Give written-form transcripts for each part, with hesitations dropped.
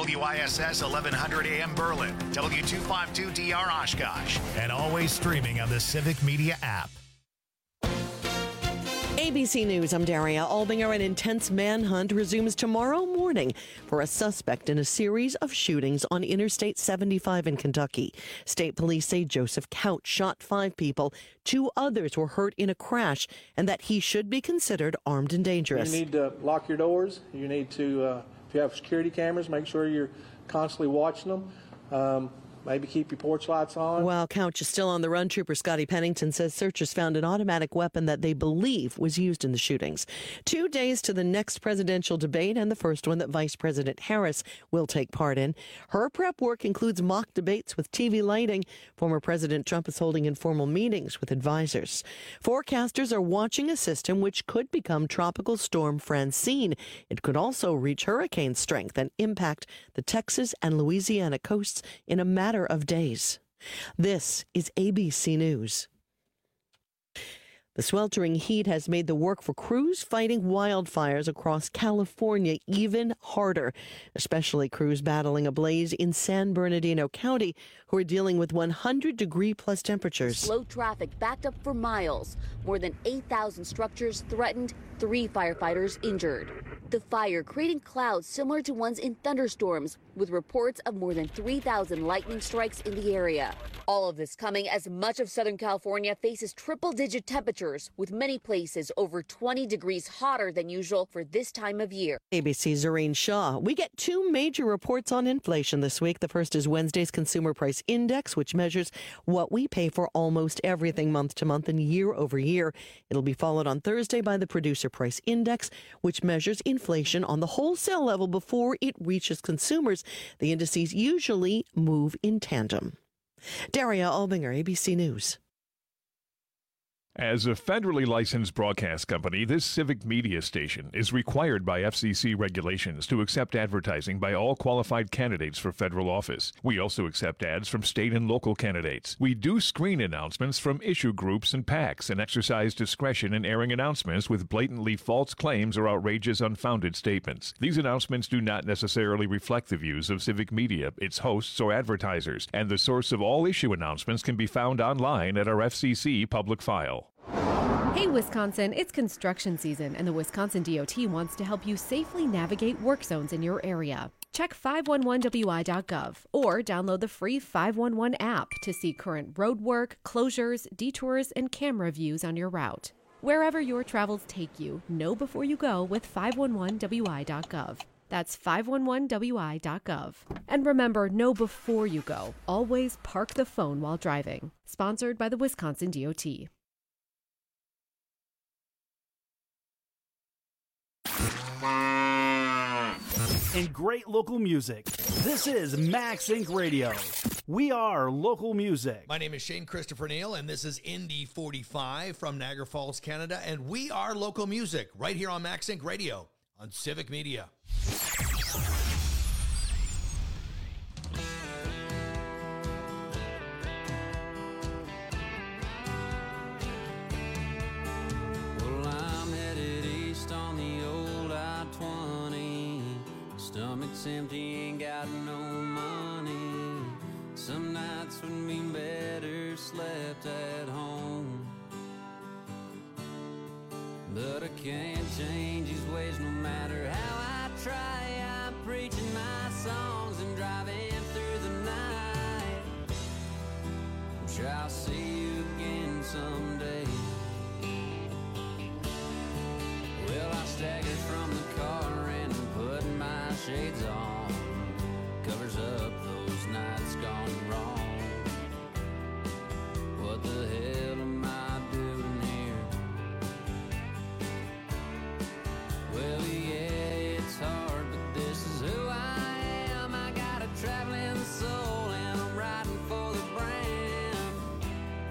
WISS 1100 AM Berlin, W252DR Oshkosh, and always streaming on the Civic Media app. ABC News, I'm Daria Albinger. An intense manhunt resumes tomorrow morning for a suspect in a series of shootings on Interstate 75 in Kentucky. State police say Joseph Couch shot 5 people. 2 others were hurt in a crash, and that he should be considered armed and dangerous. You need to lock your doors. You need to, if you have security cameras, make sure you're constantly watching them. Maybe keep your porch lights on. While Couch is still on the run, Trooper Scotty Pennington says searchers found an automatic weapon that they believe was used in the shootings. 2 days to the next presidential debate, and the first one that Vice President Harris will take part in. Her prep work includes mock debates with TV lighting. Former President Trump is holding informal meetings with advisors. Forecasters are watching a system which could become Tropical Storm Francine. It could also reach hurricane strength and impact the Texas and Louisiana coasts in a matter of days. This is ABC News. The sweltering heat has made the work for crews fighting wildfires across California even harder, especially crews battling a blaze in San Bernardino County who are dealing with 100-degree-plus temperatures. Slow traffic backed up for miles. More than 8,000 structures threatened, 3 firefighters injured. The fire creating clouds similar to ones in thunderstorms, with reports of more than 3,000 lightning strikes in the area. All of this coming as much of Southern California faces triple-digit temperatures, with many places over 20 degrees hotter than usual for this time of year. ABC's Zareen Shaw. We get 2 major reports on inflation this week. The first is Wednesday's Consumer Price Index, which measures what we pay for almost everything month to month and year over year. It'll be followed on Thursday by the Producer Price Index, which measures inflation on the wholesale level before it reaches consumers. The indices usually move in tandem. Daria Albinger, ABC News. As a federally licensed broadcast company, this civic media station is required by FCC regulations to accept advertising by all qualified candidates for federal office. We also accept ads from state and local candidates. We do screen announcements from issue groups and PACs and exercise discretion in airing announcements with blatantly false claims or outrageous, unfounded statements. These announcements do not necessarily reflect the views of civic media, its hosts, or advertisers, and the source of all issue announcements can be found online at our FCC public file. Hey Wisconsin, it's construction season and the Wisconsin DOT wants to help you safely navigate work zones in your area. Check 511wi.gov or download the free 511 app to see current road work, closures, detours, and camera views on your route. Wherever your travels take you, know before you go with 511wi.gov. That's 511wi.gov. And remember, know before you go. Always park the phone while driving. Sponsored by the Wisconsin DOT. And great local music. This is Max Inc. Radio. We are local music. My name is Shane Christopher Neal, and this is Indy 45 from Niagara Falls, Canada. And we are local music right here on Max Inc. Radio on Civic Media. Stomach's empty, ain't got no money. Some nights would mean better slept at home. But I can't change these ways no matter how I try. I'm preaching my songs and driving through the night. I'm sure I'll see you again someday. Well, I staggered from the car and put my shades on, covers up those nights gone wrong. What the hell am I doing here? Well, yeah, it's hard, but this is who I am. I got a traveling soul and I'm riding for the brand.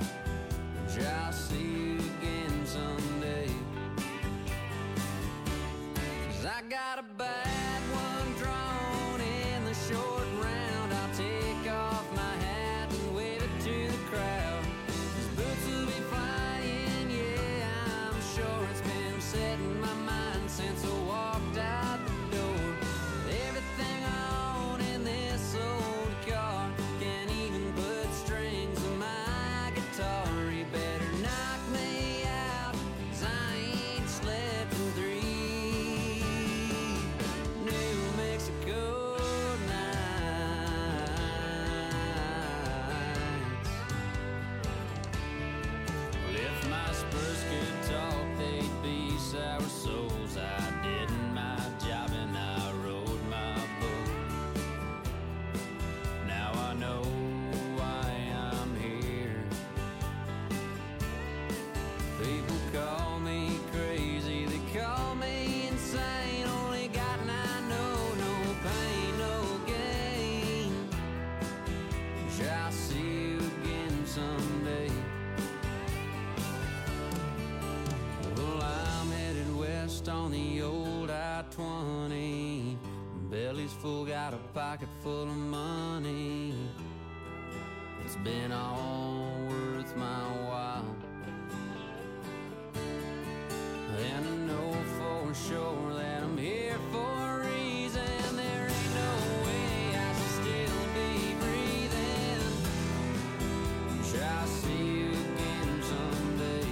got a pocket full of money. It's been all worth my while. And I know for sure that I'm here for a reason. There ain't no way I should still be breathing. Try to see you again someday.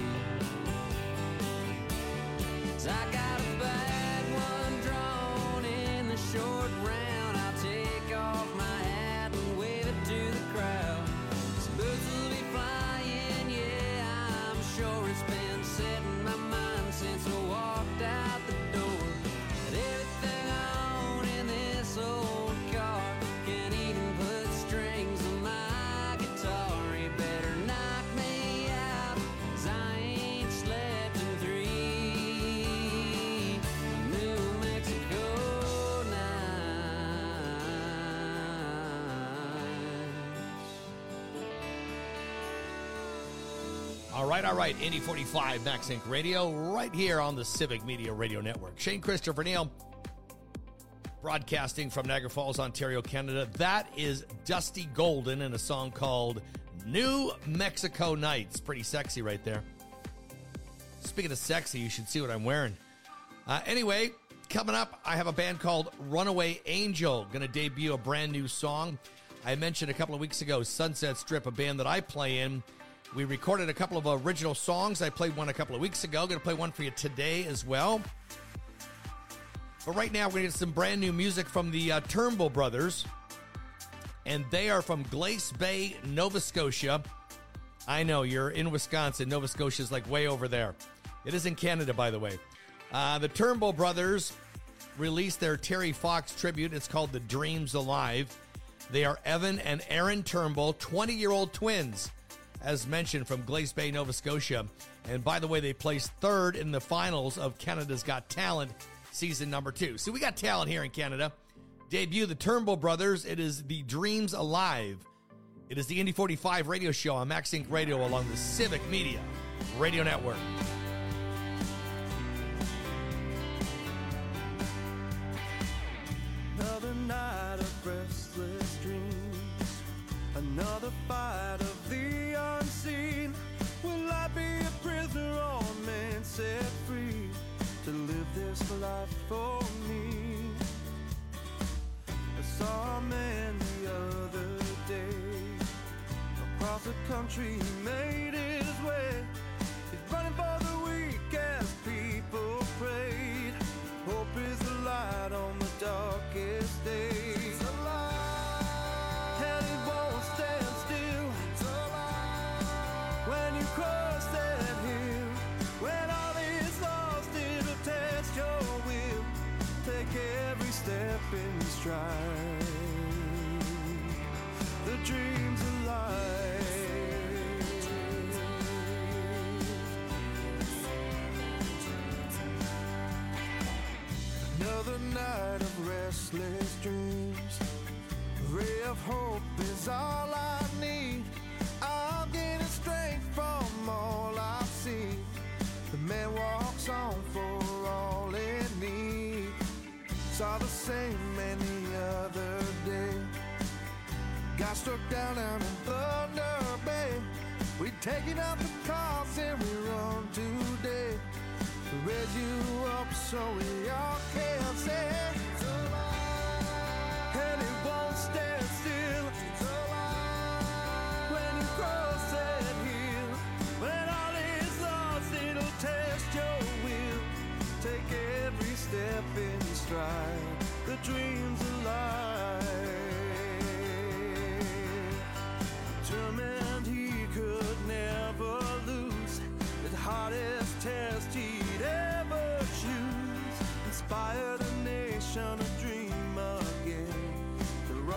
'Cause I got a bad one drawn in the short round. I'll take off my hat and wave it to the crowd. These boots will be flying, yeah, I'm sure it's been set in my mind since I walked out the door. And everything I own in this old car can't even put strings on my guitar. You better knock me out, 'cause I ain't slept in 3 New Mexico nights. All right. Indy 45, Max Inc. Radio, right here on the Civic Media Radio Network. Shane Christopher Neal, broadcasting from Niagara Falls, Ontario, Canada. That is Dusty Golden in a song called New Mexico Nights. Pretty sexy right there. Speaking of sexy, you should see what I'm wearing. Anyway, coming up, I have a band called Runaway Angel, going to debut a brand new song. I mentioned a couple of weeks ago, Sunset Strip, a band that I play in. We recorded a couple of original songs. I played one a couple of weeks ago. Going to play one for you today as well. But right now, we're going to get some brand new music from the Turnbull Brothers. And they are from Glace Bay, Nova Scotia. I know, you're in Wisconsin. Nova Scotia is like way over there. It is in Canada, by the way. The Turnbull Brothers released their Terry Fox tribute. It's called The Dreams Alive. They are Evan and Aaron Turnbull, 20-year-old twins, as mentioned, from Glace Bay, Nova Scotia. And by the way, they placed third in the finals of Canada's Got Talent season number 2. So we got talent here in Canada. Debut the Turnbull Brothers. It is The Dreams Alive. It is the Indy 45 radio show on Max Inc. Radio along the Civic Media Radio Network. Another night of restless dreams, another fight of the unseen. Will I be a prisoner or man set free to live this life for me? I saw a man the other day across the country, he made his way. He's running for the weak as people prayed. Hope is the light on the darkest days. It's alive, and it won't stand still. It's alive, when you cross that hill, when all is lost, it'll test your will. Take every step in stride. The dream's alive. Another night of restless dreams. A ray of hope is all I need. I'm getting strength from all I've seen. The man walks on for all in need. Saw the same man the other day. Got struck down in Thunder Bay. We taking out the cars and we run today. Raise you up so we all can say it's alive, and it won't stand still. It's alive, when you cross that hill, when all is lost, it'll test your will. Take every step in stride. The dream's alive. Determined he could never lose. The hardest test he'd ever choose. Inspire the nation to dream again. To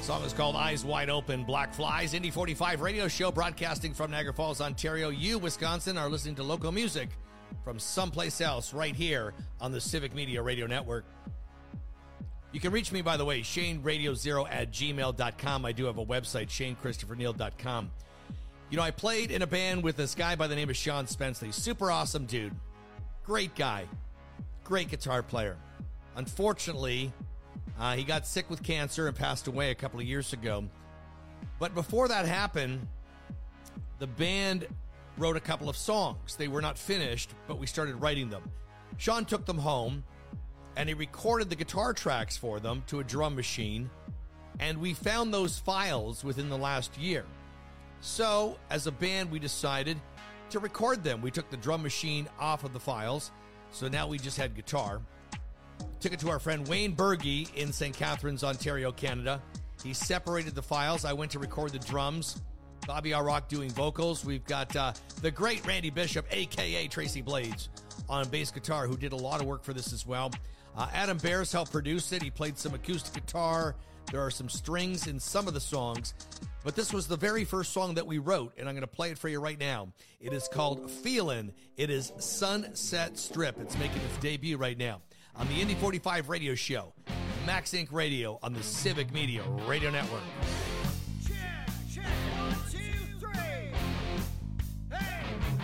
Song is called Eyes Wide Open, Black Flies. Indy 45 radio show broadcasting from Niagara Falls, Ontario. You, Wisconsin, are listening to local music from someplace else right here on the Civic Media Radio Network. You can reach me, by the way, ShaneRadio0@gmail.com. I do have a website, ShaneChristopherNeal.com. You know, I played in a band with this guy by the name of Sean Spenceley. Super awesome dude. Great guy. Great guitar player. Unfortunately, he got sick with cancer and passed away a couple of years ago. But before that happened, the band wrote a couple of songs. They were not finished, but we started writing them. Sean took them home, and he recorded the guitar tracks for them to a drum machine, and we found those files within the last year. So, as a band, we decided to record them. We took the drum machine off of the files, so now we just had guitar. Took it to our friend Wayne Berge in St. Catharines, Ontario, Canada. He separated the files. I went to record the drums. Bobby R. Rock doing vocals. We've got the great Randy Bishop, a.k.a. Tracy Blades, on bass guitar, who did a lot of work for this as well. Adam Bears helped produce it. He played some acoustic guitar. There are some strings in some of the songs. But this was the very first song that we wrote, and I'm going to play it for you right now. It is called Feelin'. It is Sunset Strip. It's making its debut right now on the Indy 45 radio show, Max Inc. Radio on the Civic Media Radio Network. Check, 1, 2, 3. Hey,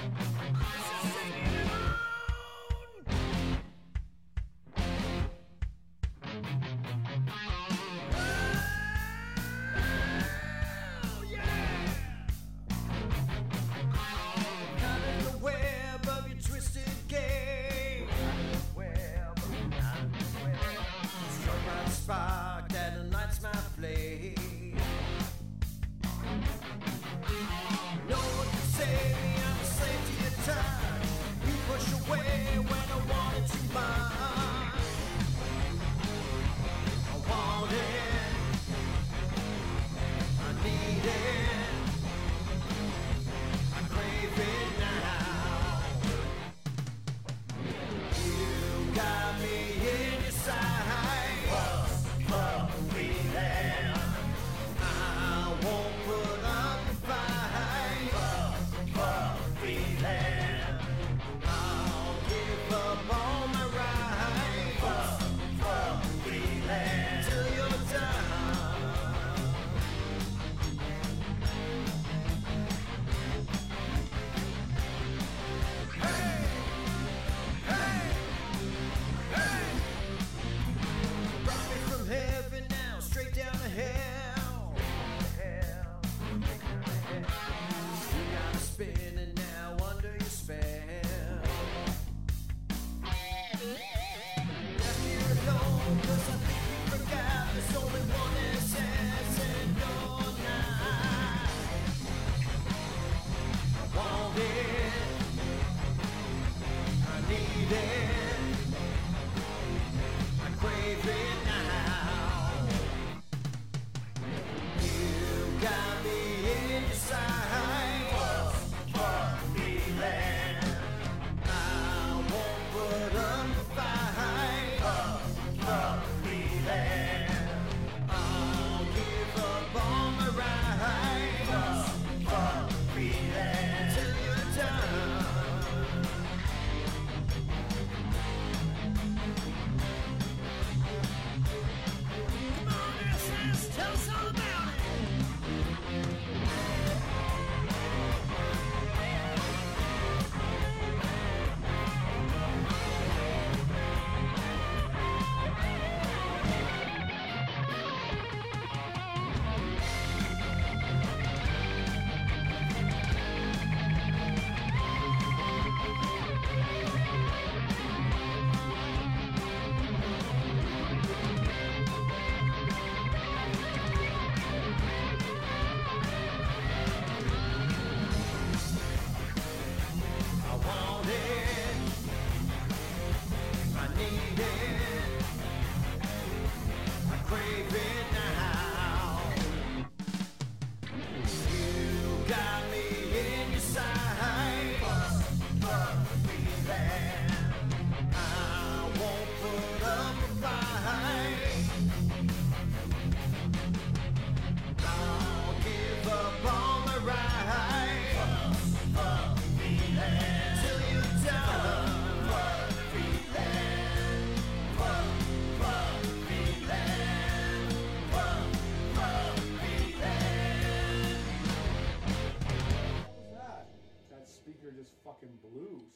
spark that ignites my flame. No one can save me, I'm a slave to your time. You push away when I wanted to mine. I want it, I need it, I crave it now. You got me in your sight.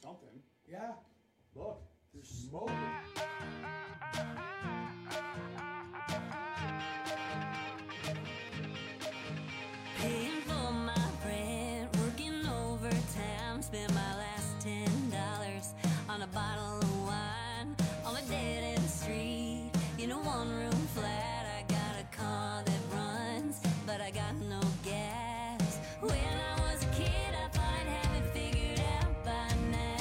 something. Yeah. Look, there's smoke. Paying for my rent, working overtime, spent my last $10 on a bottle of wine on a dead-end street in a one-room flat. I got a car that runs, but I got no gas. When I was a kid, I thought I'd have it figured out by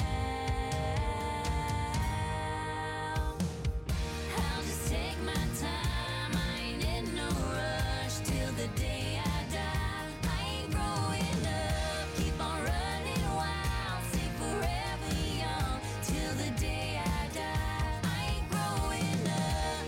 now. I'll just take my time, I ain't in no rush till the day I die. I ain't growing up, keep on running wild, stay forever young till the day I die. I ain't growing up,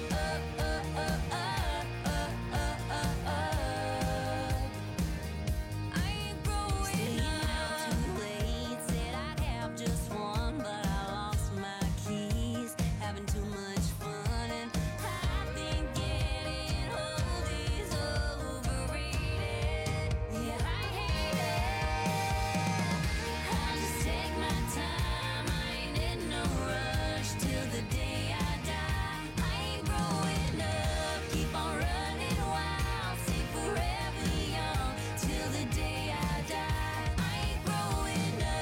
I ain't growing up. Too late, said I'd have just one, but I lost my keys, having too much fun, and I think getting old is overrated. Yeah, I hate it. I'll just take my time, I ain't in no rush till the day I die. I ain't growing up, keep on running wild, stay forever young till the day I die. I ain't growing up,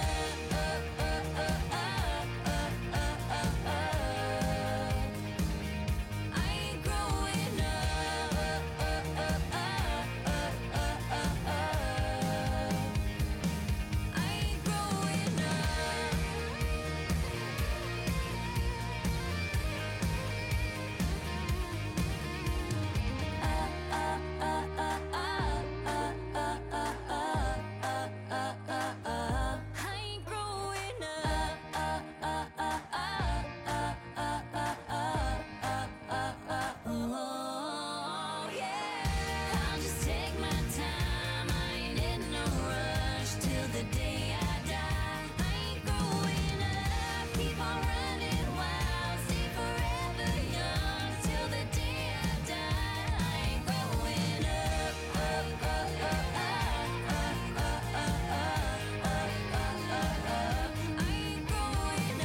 I ain't growing up, I ain't growing I ain't growing oh yeah. I'll just take my time, I ain't in no rush till the day I die. I ain't growing up, keep on running wild, stay forever young till the day I die. I ain't growing up, I ain't growing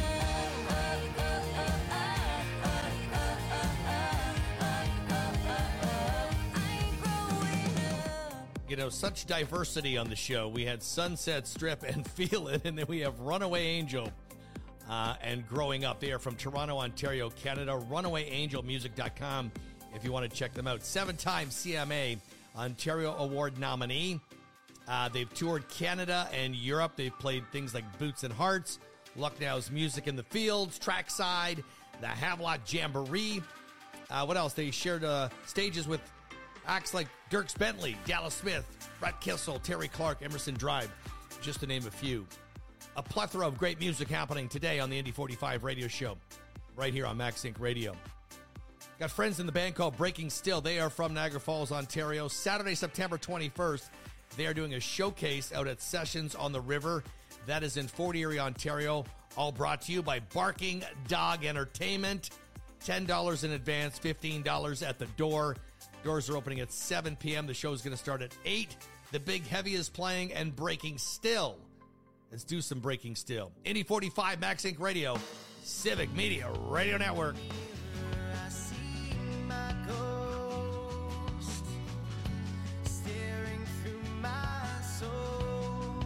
You know, such diversity on the show. We had Sunset Strip and Feel It, and then we have Runaway Angel and Growing Up. They are from Toronto, Ontario, Canada. RunawayAngelMusic.com if you want to check them out. 7-time CMA Ontario Award nominee. They've toured Canada and Europe. They've played things like Boots and Hearts, Lucknow's Music in the Fields, Trackside, the Havelock Jamboree. What else? They shared stages with acts like Dierks Bentley, Dallas Smith, Brett Kissel, Terry Clark, Emerson Drive, just to name a few. A plethora of great music happening today on the Indy 45 radio show, right here on Max Inc. Radio. Got friends in the band called Breaking Still. They are from Niagara Falls, Ontario. Saturday, September 21st, they are doing a showcase out at Sessions on the River. That is in Fort Erie, Ontario. All brought to you by Barking Dog Entertainment. $10 in advance, $15 at the door. Doors are opening at 7 p.m. The show is going to start at 8. The Big Heavy is playing and Breaking Still. Let's do some Breaking Still. Indy 45 Max Inc. Radio, Civic Media Radio Network. I see my ghost staring through my soul.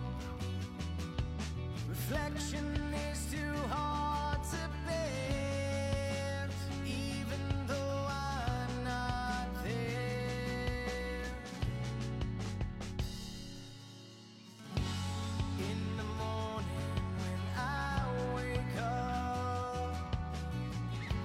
Reflection is too hard to bear, even though I'm not there. In the morning when I wake up,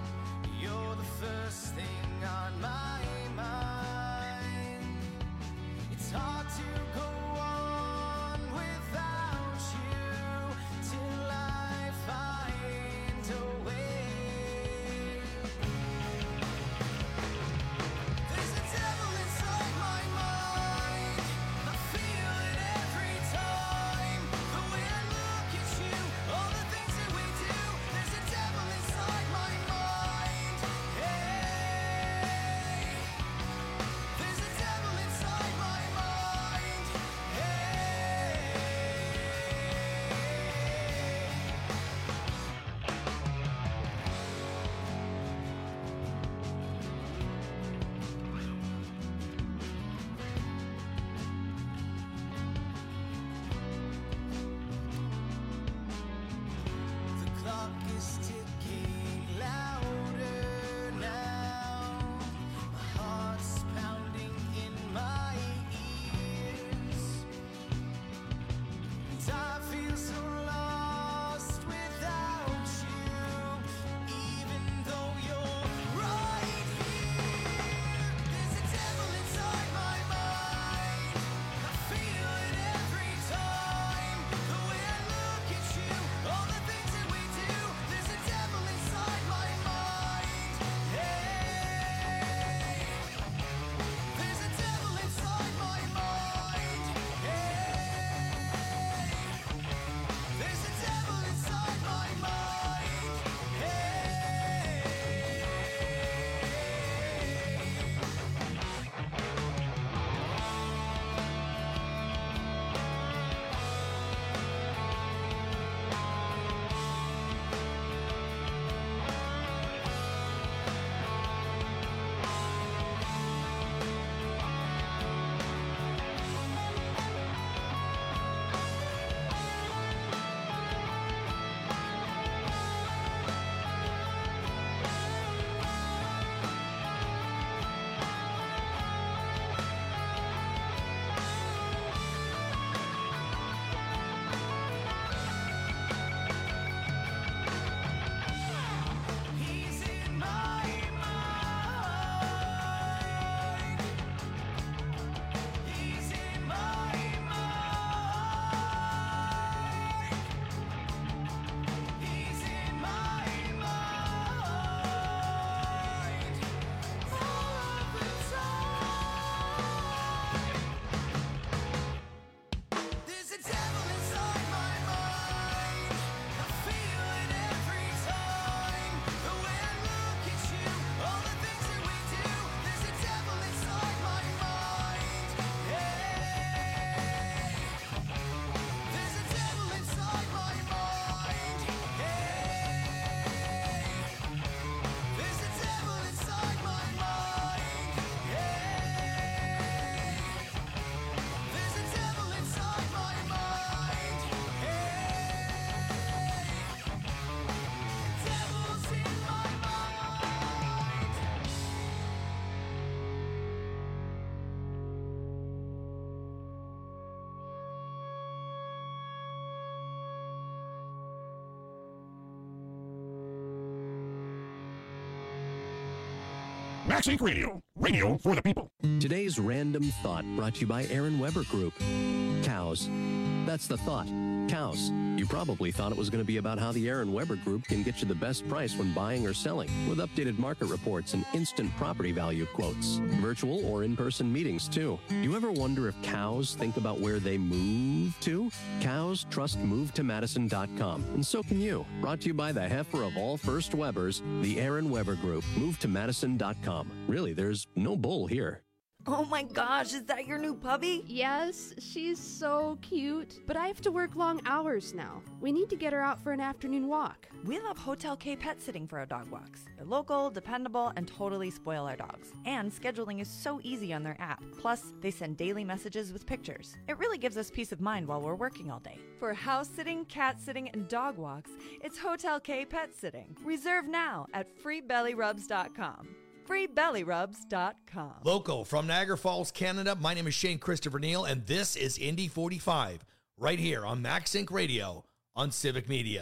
Max Inc. Radio. Radio for the people. Today's random thought brought to you by Aaron Weber Group. Cows. That's the thought. Cows. You probably thought it was going to be about how the Aaron Weber Group can get you the best price when buying or selling, with updated market reports and instant property value quotes. Virtual or in-person meetings, too. You ever wonder if cows think about where they move to? Cows trust MoveToMadison.com, and so can you. Brought to you by the heifer of all first Webers, the Aaron Weber Group. MoveToMadison.com. Really, there's no bull here. Oh my gosh, is that your new puppy? Yes, she's so cute. But I have to work long hours now. We need to get her out for an afternoon walk. We love Hotel K Pet Sitting for our dog walks. They're local, dependable, and totally spoil our dogs. And scheduling is so easy on their app. Plus, they send daily messages with pictures. It really gives us peace of mind while we're working all day. For house sitting, cat sitting, and dog walks, it's Hotel K Pet Sitting. Reserve now at freebellyrubs.com. freebellyrubs.com. Local from Niagara Falls, Canada, my name is Shane Christopher Neal, and this is Indy 45, right here on Max Inc. Radio on Civic Media.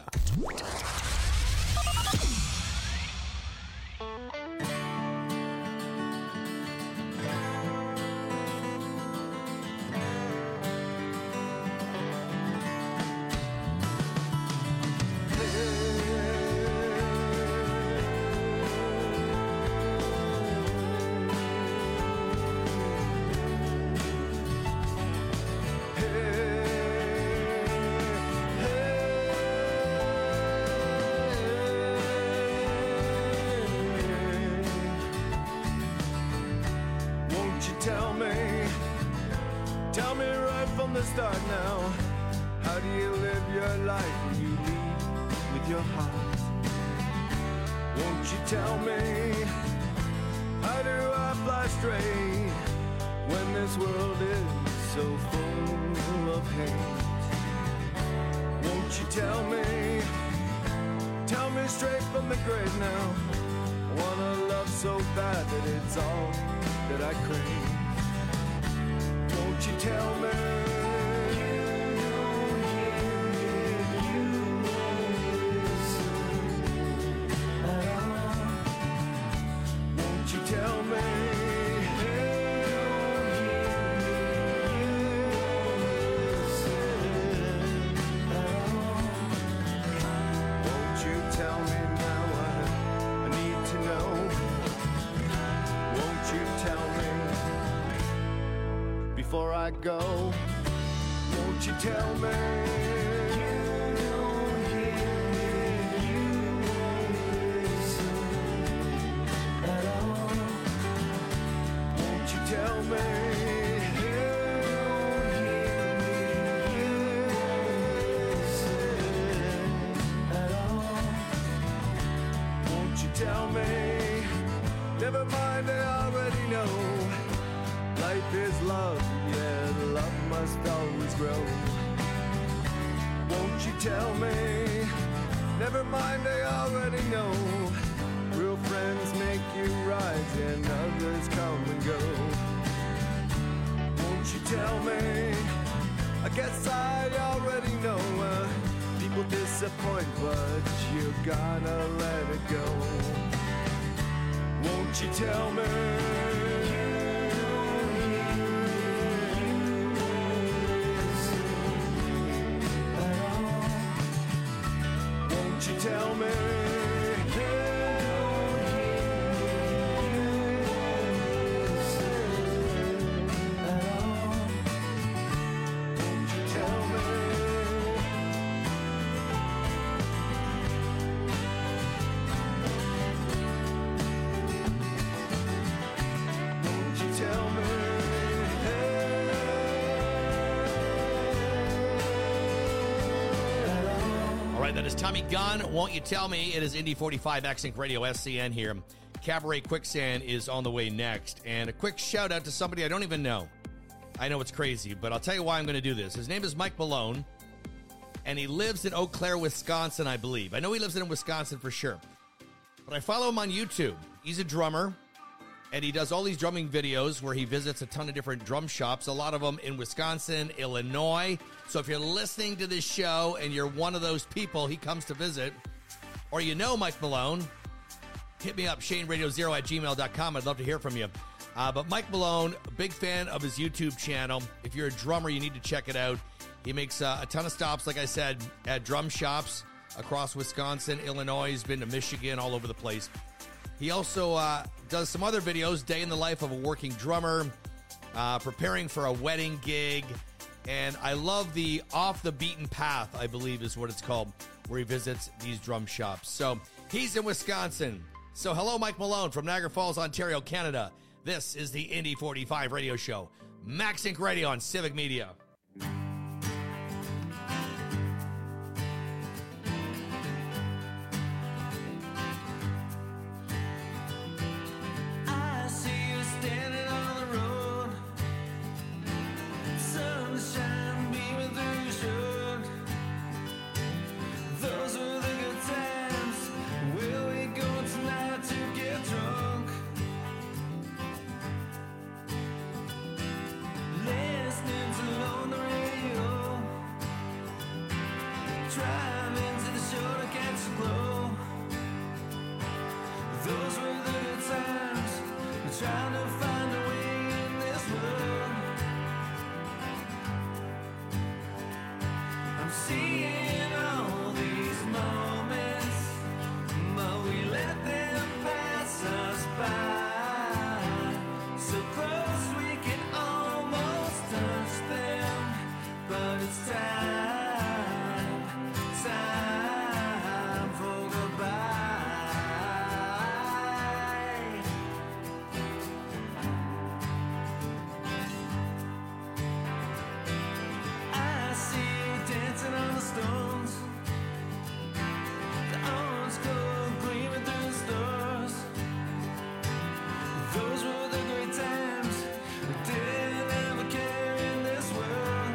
Tell me right from the start now, how do you live your life when you lead with your heart? Won't you tell me, how do I fly straight when this world is so full of hate? Won't you tell me straight from the grave now, I wanna love so bad that it's all that I crave. Won't you tell me? Won't you tell me? Won't you tell me now? I need to know. Won't you tell me? Before I go, won't you tell me? Won't you tell me? Won't you tell me? Never mind, I already know. Life is love, yeah, the love must always grow. Won't you tell me? Never mind, I already know. Real friends make you rise and others come and go. Won't you tell me? I guess I already know. People disappoint, but you gotta let it go. Won't you tell me? Won't you tell me? Won't you tell me? Won't you tell me? All right, that is Tommy Gunn. Won't you tell me? It is Indy 45 Max Inc. Radio SCN here. Cabaret Quicksand is on the way next. And a quick shout out to somebody I don't even know. I know it's crazy, but I'll tell you why I'm going to do this. His name is Mike Malone, and he lives in Eau Claire, Wisconsin, I believe. I know he lives in Wisconsin for sure. But I follow him on YouTube. He's a drummer, and he does all these drumming videos where he visits a ton of different drum shops, a lot of them in Wisconsin, Illinois. So if you're listening to this show and you're one of those people he comes to visit, or you know Mike Malone, hit me up, ShaneRadio0@gmail.com. I'd love to hear from you. But Mike Malone, a big fan of his YouTube channel. If you're a drummer, you need to check it out. He makes a ton of stops, like I said, at drum shops across Wisconsin, Illinois. He's been to Michigan, all over the place. He also does some other videos, day in the life of a working drummer, preparing for a wedding gig. And I love the Off the Beaten Path, I believe is what it's called, where he visits these drum shops. So he's in Wisconsin. So hello, Mike Malone from Niagara Falls, Ontario, Canada. This is the Indy 45 radio show. Max Inc. Radio on Civic Media. I see you standing on the road, sunshine beaming through your shirt. Those were the good times. Where we go tonight to get drunk? Listening to on the radio, driving to the show to catch the glow. Those were the good times. We're trying to find a way in this world. I'm seeing all these moments, but we let them pass us by. So close we can almost touch them, but it's time for goodbye. I see you dancing on the stones, the orange glow gleaming through the stars. Those were the great times. We didn't ever care in this world.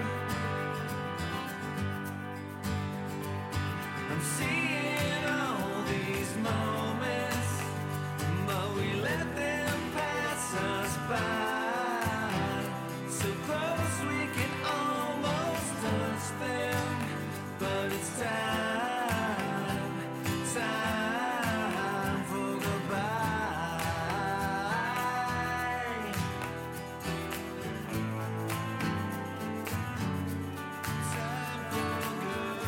I'm seeing all these moments, but we let them pass us by. So close we can almost touch them, but it's time for goodbye. Time for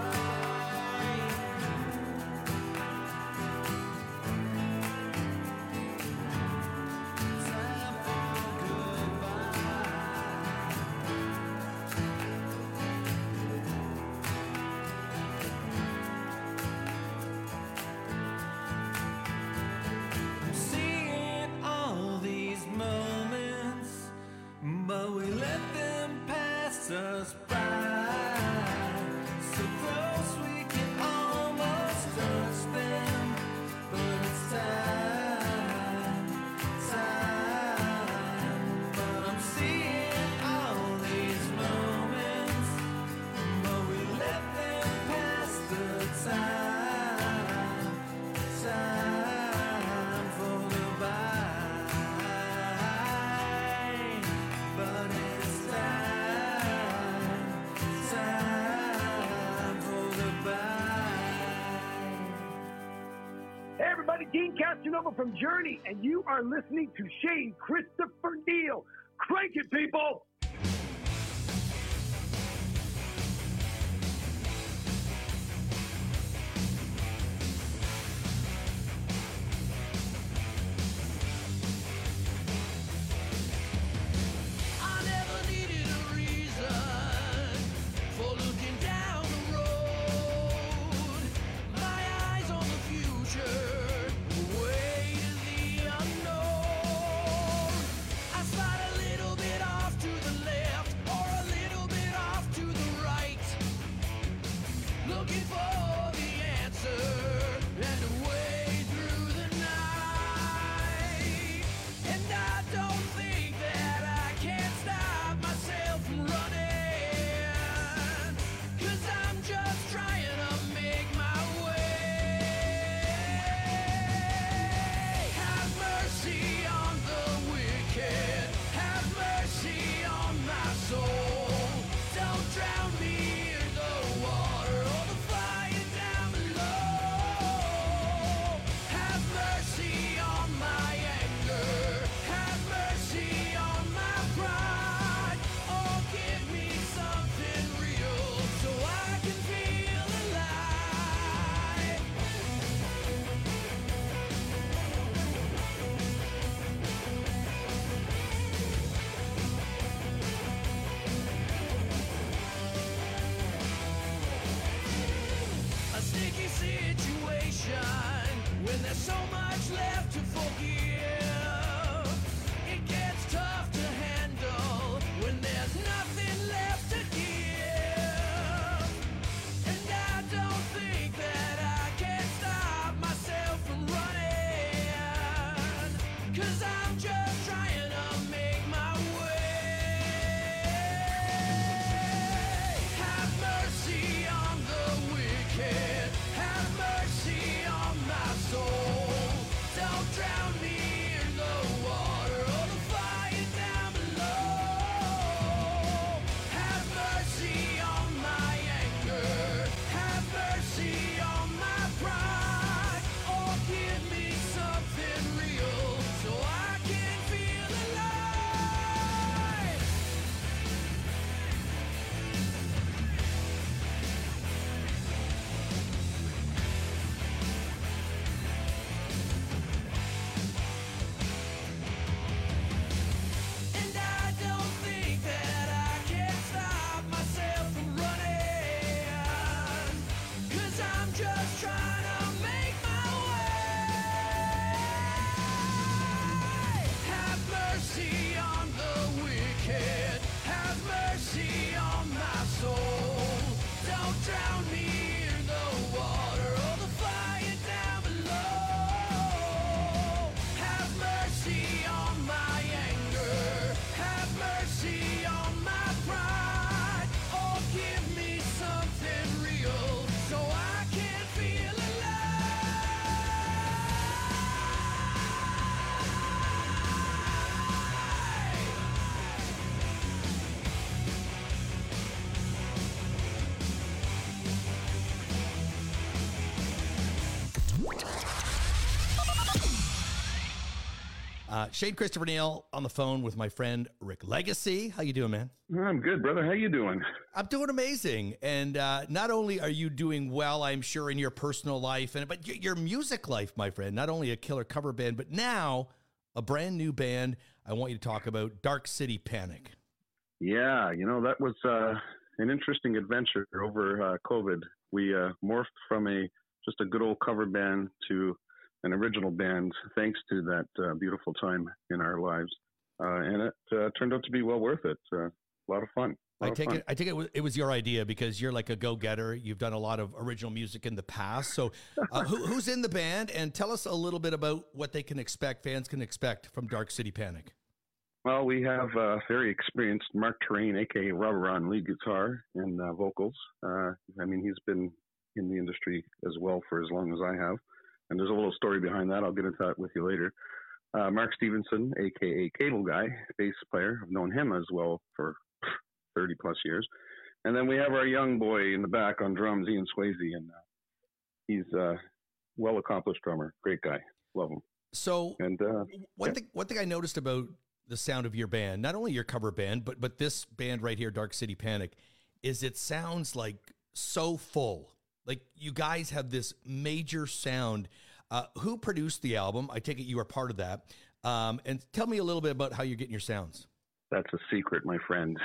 I'm seeing all these moments, but we let them pass us by. So close we can almost touch them, but it's time. But I'm seeing all these moments, but we let them pass the time for goodbye. But it's time for goodbye. Hey everybody, Dean Casanova from Journey, and you are listening to Shane Christopher Neal. Crank it, people! I never needed a reason for looking down the road. My eyes on the future, way to the unknown. I slide a little bit off to the sticky situation when there's so much left to forgive. It gets tough to handle when there's nothing left to give. And I don't think that I can stop myself from running, 'cause I'm just trying to make my way. Have mercy on the wicked, have mercy on my soul. Don't drown me in the water or the fire down below. Have mercy on my anger, have mercy on my pride, or give me something real so I can feel alive. And I don't think that I can stop myself from running, 'cause I'm just trying to make my way. Have mercy on the wicked, have mercy on my soul. Don't drown me in the water or the fire down below. Have mercy on my anger, have mercy on my pride, or give me something real so I can feel Shane Christopher Neal on the phone with my friend Rick Legacy. How you doing, man? I'm good, brother. How you doing? I'm doing amazing. And not only are you doing well, I'm sure, in your personal life, but your music life, my friend. Not only a killer cover band, but now a brand new band I want you to talk about, Dark City Panic. Yeah, that was an interesting adventure over COVID. We morphed from just a good old cover band to an original band, thanks to that beautiful time in our lives, and it turned out to be well worth it. A lot of fun. I take it it was your idea because you're like a go-getter. You've done a lot of original music in the past. So who's in the band? And tell us a little bit about what fans can expect from Dark City Panic. Well, we have very experienced Mark Terrain, a.k.a. Rubber on lead guitar and vocals. He's been in the industry as well for as long as I have. And there's a little story behind that. I'll get into that with you later. Mark Stevenson, a.k.a. Cable Guy, bass player. I've known him as well for 30 plus years. And then we have our young boy in the back on drums, Ian Swayze, and he's a well-accomplished drummer. Great guy. Love him. So one thing I noticed about the sound of your band, not only your cover band, but this band right here, Dark City Panic, is it sounds like so full. Like you guys have this major sound. Who produced the album? I take it you are part of that. And tell me a little bit about how you're getting your sounds. That's a secret, my friend.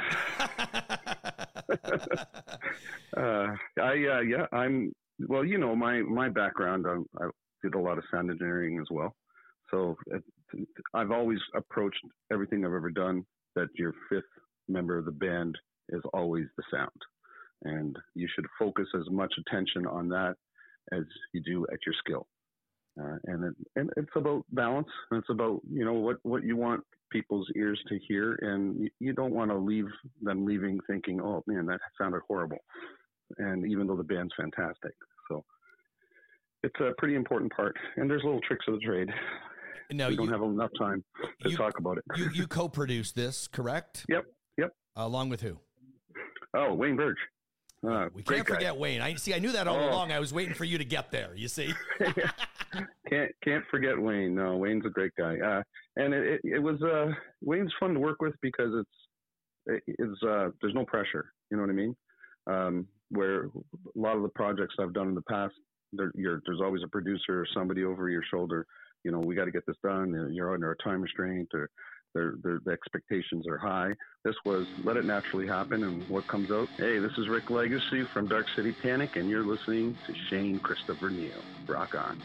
My background, I did a lot of sound engineering as well. So I've always approached everything I've ever done that your fifth member of the band is always the sound. And you should focus as much attention on that as you do at your skill. And it's about balance. And it's about, what you want people's ears to hear. And you don't want to leave them leaving thinking, oh, man, that sounded horrible. And even though the band's fantastic. So it's a pretty important part. And there's little tricks of the trade. Now, we don't have enough time to talk about it. You co-produced this, correct? Yep. Along with who? Oh, Wayne Burge. We can't forget Wayne. I knew that all along. I was waiting for you to get there. You see, can't forget Wayne. No, Wayne's a great guy. And it was Wayne's fun to work with because it's there's no pressure. You know what I mean? Where a lot of the projects I've done in the past, there's always a producer or somebody over your shoulder. We got to get this done. You're under a time restraint, The expectations are high. This was let it naturally happen, and what comes out. Hey, this is Rick Legacy from Dark City Panic, and you're listening to Shane Christopher Neal. Rock on.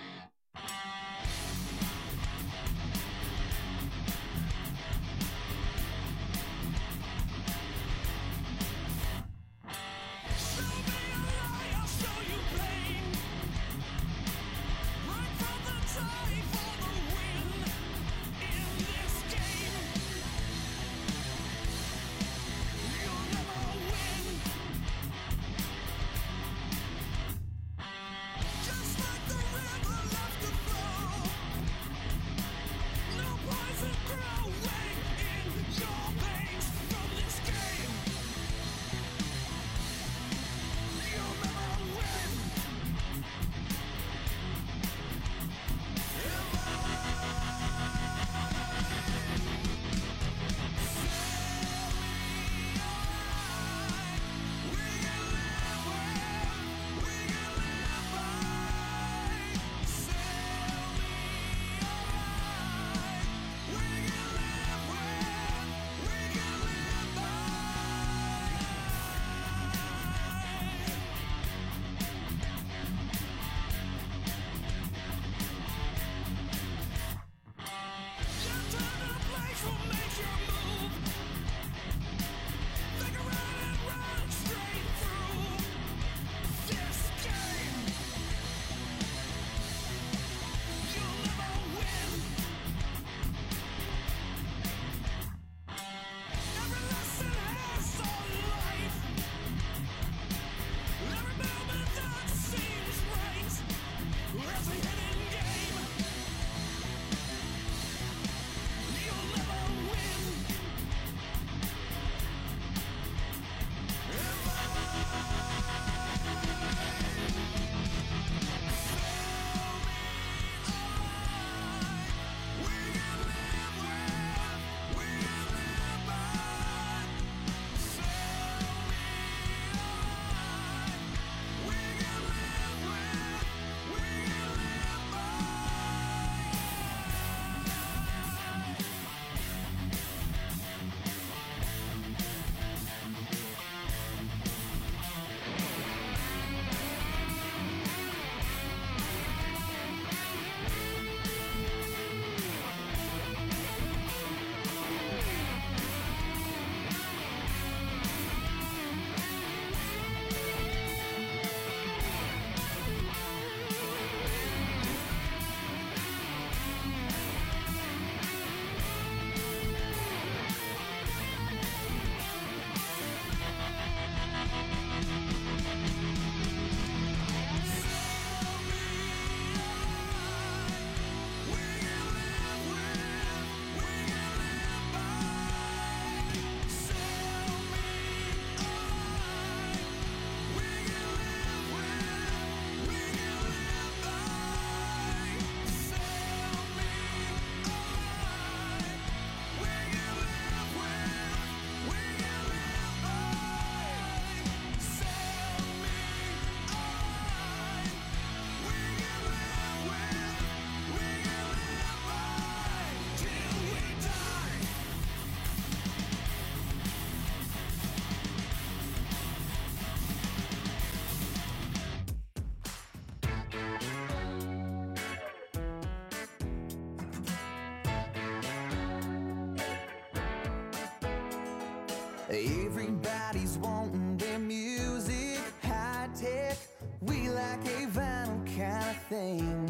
Everybody's wanting their music high tech. We like a vinyl kind of thing.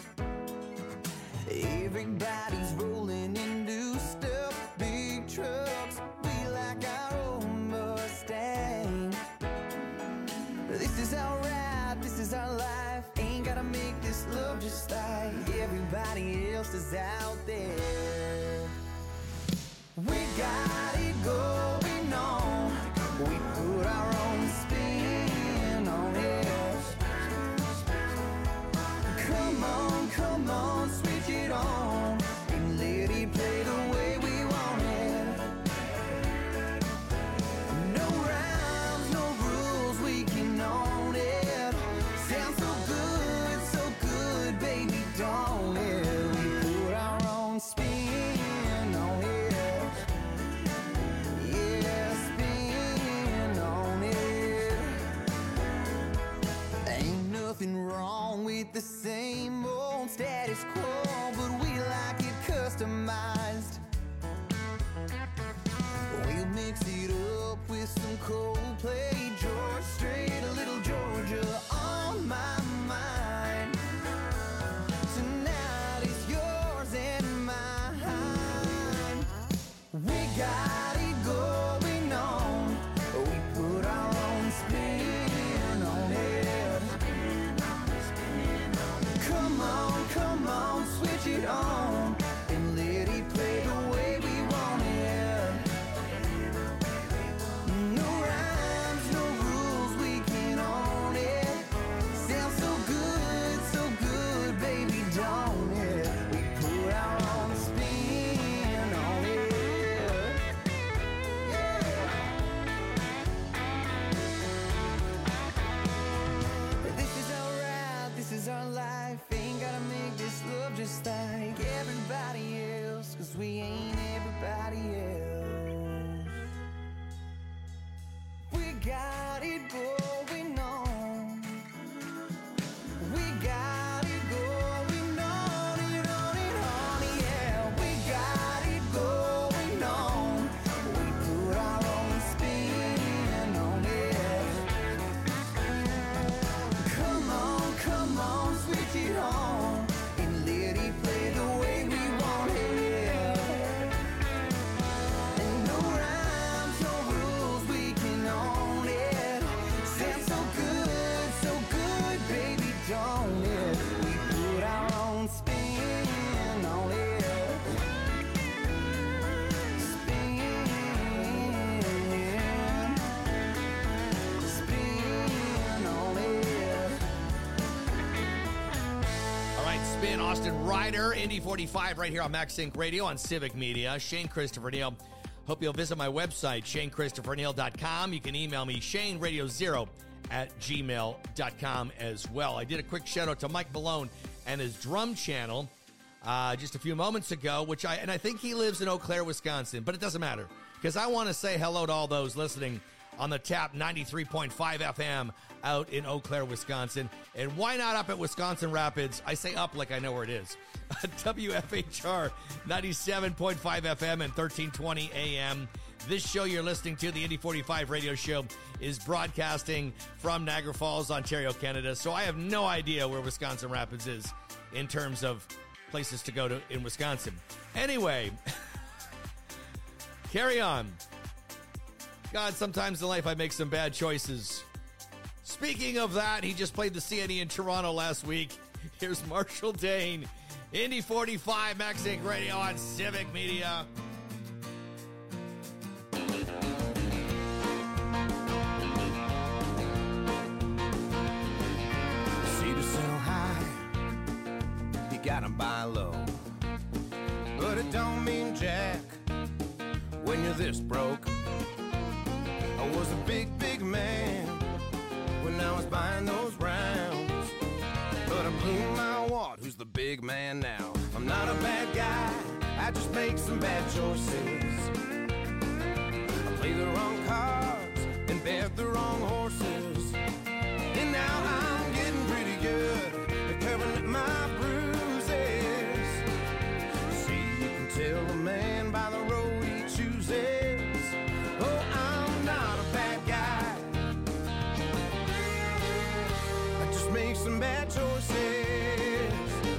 Everybody's rolling in new stuff, big trucks. We like our own Mustang. This is our ride, this is our life. Ain't gotta make this love just like everybody else is out there. We got it going on. We put our own spin on it. Come on, switch it on and let it play the way we want it. No rhymes, no rules, we can own it. Sounds so good, baby, don't it? We put our own spin on it. it the same old status quo, but we like it customized. We'll mix it up with some Coldplay, George Strait, a little Georgia on my mind. Tonight is yours and mine. We got it going on. We put our own spin on it. Come on, switch it on and let it play the way we want it. No rhymes, no rules, we can own it. Sounds so good, baby, don't it? We put our own spin on it. This is our ride, this is our life. Ain't gotta make this love just like everybody else, 'cause we ain't everybody else. We got it going on. We got it going on, yeah. We got it going on. We put our own spin on it. Come on, switch it on and let it play the way we want it. And no rhymes, no rules, we can own it. Sounds so good, baby, don't it? We put our own spin on it. Spin on it. All right, Spin, Austin Ryder, Indy 45 right here on Max Inc. Radio on Civic Media. Shane Christopher Neal. Hope you'll visit my website, ShaneChristopherNeal.com. You can email me, ShaneRadio0@gmail.com as well. I did a quick shout out to Mike Malone and his drum channel just a few moments ago, and I think he lives in Eau Claire, Wisconsin, but it doesn't matter because I want to say hello to all those listening on the Tap 93.5 FM out in Eau Claire, Wisconsin. And why not up at Wisconsin Rapids? I say up like I know where it is. WFHR 97.5 FM and 1320 AM. This show you're listening to, the Indy 45 radio show, is broadcasting from Niagara Falls, Ontario, Canada. So I have no idea where Wisconsin Rapids is in terms of places to go to in Wisconsin. Anyway, carry on. God, sometimes in life I make some bad choices. Speaking of that, he just played the CNE in Toronto last week. Here's Marshall Dane, Indy 45, Max Inc. Radio on Civic Media. Cedars so high, you gotta buy low. But it don't mean jack when you're this broke. I was a big, big man when I was buying those rounds. But I blew my wad, who's the big man now? I'm not a bad guy, I just make some bad choices. I play the wrong cards and bet the wrong horses. And now I'm getting pretty good at covering up my bruises. See, you can tell a man by the road he chooses. Oh, I'm not a bad guy, I just make some bad choices.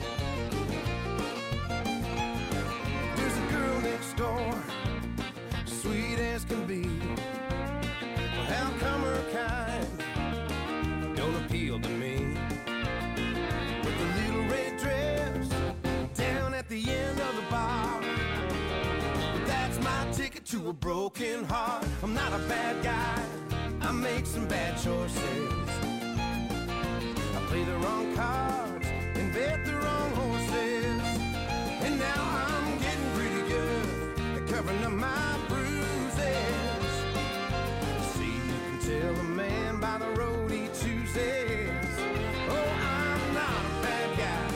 There's a girl next door, sweet as can be. Well, how come her kind don't appeal to me? With the little red dress down at the end of the bar, that's my ticket to a broken heart. I'm not a bad guy, I make some bad choices. I play the wrong cards and bet the wrong horses. And now I'm getting pretty good at covering up my bruises. See, you can tell a man by the road he chooses. Oh, I'm not a bad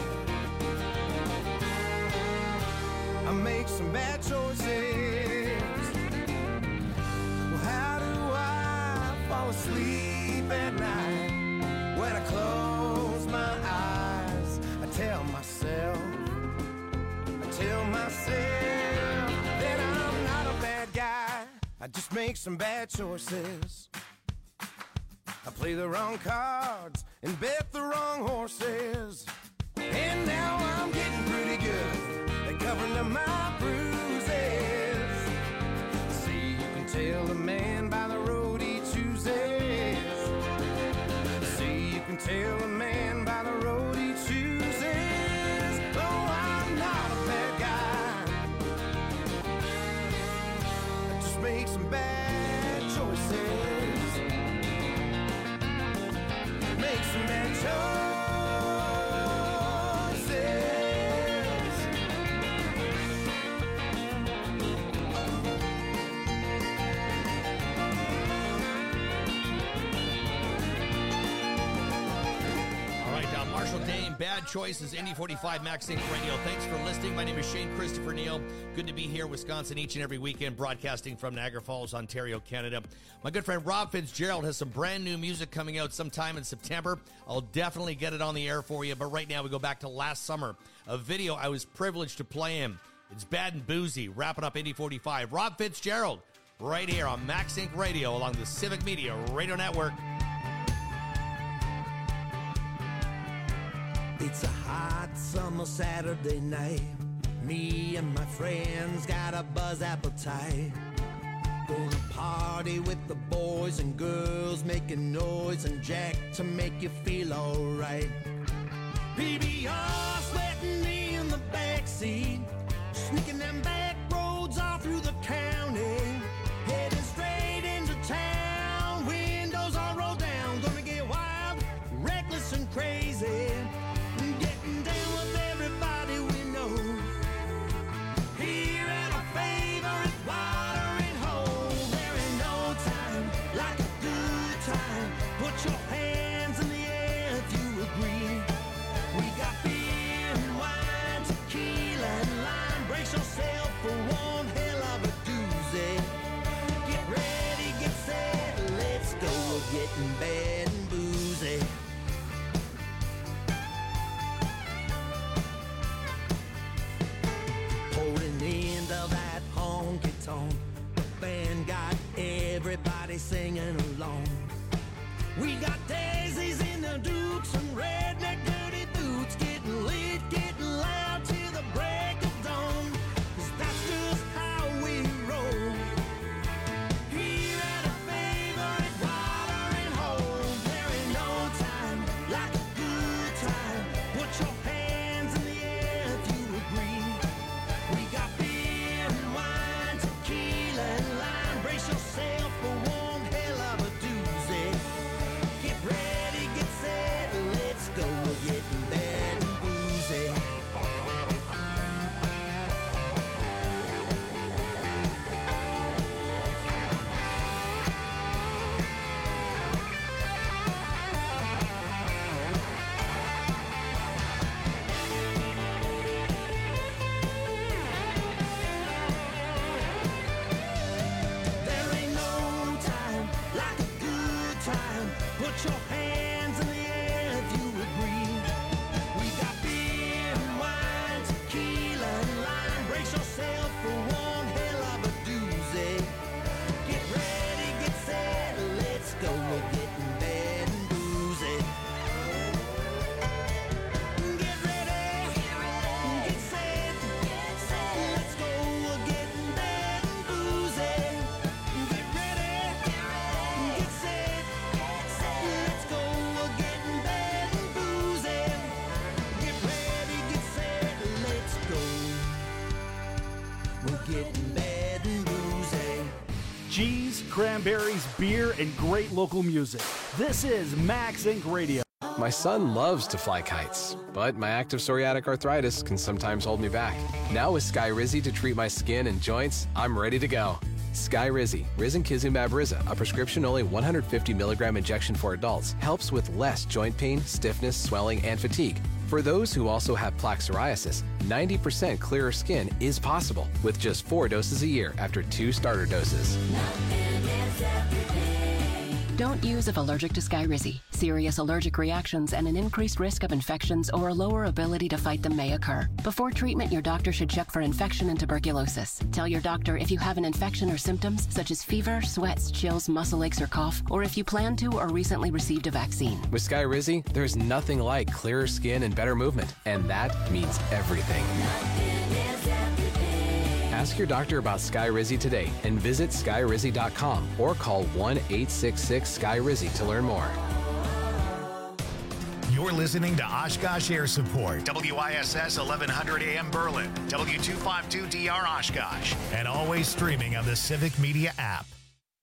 guy, I make some bad choices. Well, how do I fall asleep at night when I close my eyes? just make some bad choices. I play the wrong cards and bet the wrong horses. And now I'm getting pretty good at covering up my bruises. See, you can tell a man by the road he chooses. See, you can tell a man by the road he chooses. Oh, I'm not a bad guy. I just make some bad choices. Make some bad choices. Marshall Dane, Bad Choices, Indy 45 Max Inc. Radio. Thanks for listening. My name is Shane Christopher Neal. Good to be here, Wisconsin, each and every weekend, broadcasting from Niagara Falls, Ontario, Canada. My good friend Rob Fitzgerald has some brand new music coming out sometime in September. I'll definitely get it on the air for you, but right now we go back to last summer, a video I was privileged to play in. It's Bad and Boozy, wrapping up Indy 45. Rob Fitzgerald, right here on Max Inc. Radio along the Civic Media Radio Network. It's a hot summer Saturday night. Me and my friends got a buzz appetite. Gonna party with the boys and girls, making noise and jack to make you feel alright. PBR sweating me in the backseat, sneaking them back roads all through the county, heading straight into town. Windows all rolled down, gonna get wild, reckless and crazy. Getting down with everybody we know. Here at our favorite watering hole. There ain't no time like a good time. Put your hands in the air if you agree. We got beer and wine, tequila and lime. Brace yourself for one hell of a doozy. Get ready, get set, let's go. We're getting bad and boozy. Holding the end of that honky-tonk, the band got everybody singing along. We got daisies in the dukes and redneck dirty boots, getting lit, getting loud till the break of dawn, 'cause that's just how we roll. Here at a favorite watering hole, there ain't no time like a good time. Put your hands in the air if you agree. We got beer and wine, tequila and lime. Brace yourself for one hell of a doozy. Get ready, get set, let's go. We're getting bad and boozy. There ain't no time like a good time. Put your hands in the air if you agree. We got beer and wine, tequila and lime. Brace yourself for one hell of a doozy. Get ready, get set, let's go. We're getting bad and boozy. Get ready, get set, let's go. We're getting bad and boozy. Get ready, get set, let's go. We're getting bad and boozy. Get ready, get set, let's go. We're getting bad and boozy. Cheese, cranberries, beer, and great local music. This is Max Inc. Radio. My son loves to fly kites, but my active psoriatic arthritis can sometimes hold me back. Now with Skyrizi to treat my skin and joints, I'm ready to go. Skyrizi, risankizumab Riza, a prescription-only 150 milligram injection for adults, helps with less joint pain, stiffness, swelling, and fatigue. For those who also have plaque psoriasis, 90% clearer skin is possible with just 4 doses a year after 2 starter doses. Don't use if allergic to Skyrizi. Serious allergic reactions and an increased risk of infections or a lower ability to fight them may occur. Before treatment, your doctor should check for infection and tuberculosis. Tell your doctor if you have an infection or symptoms such as fever, sweats, chills, muscle aches, or cough, or if you plan to or recently received a vaccine. With Skyrizi, there's nothing like clearer skin and better movement, and that means everything. Ask your doctor about Skyrizi today and visit skyrizi.com or call 1-866-SKY-RIZZI to learn more. You're listening to Oshkosh Air Support, WISS 1100 AM Berlin, W252DR Oshkosh, and always streaming on the Civic Media app.